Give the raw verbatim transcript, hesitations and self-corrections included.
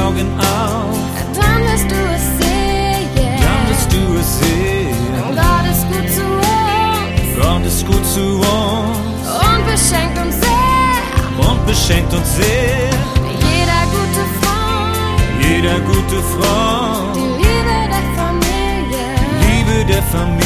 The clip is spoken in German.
Augen auf, dann wirst du es sehen. dann wirst du es sehen. Gott ist gut zu uns Gott ist gut zu uns und beschenkt uns sehr. und beschenkt uns sehr. Jeder gute Freund, Jeder gute Freund, die Liebe der Familie. Liebe der Familie.